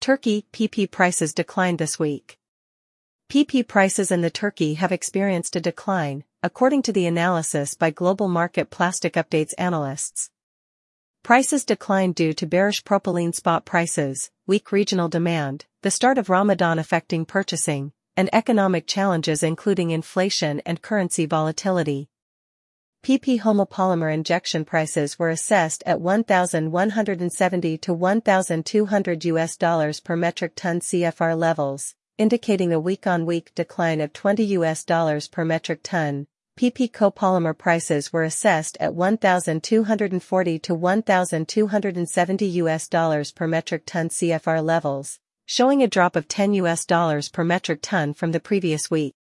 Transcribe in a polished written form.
Turkey PP prices declined this week. PP prices in the Turkey have experienced a decline, according to the analysis by Global Market Plastic Updates analysts. Prices declined due to bearish propylene spot prices, weak regional demand, the start of Ramadan affecting purchasing, and economic challenges including inflation and currency volatility. PP homopolymer injection prices were assessed at $1,170 to $1,200 per metric ton CFR levels, indicating a week-on-week decline of $20 per metric ton. PP copolymer prices were assessed at $1,240 to $1,270 per metric ton CFR levels, showing a drop of $10 per metric ton from the previous week.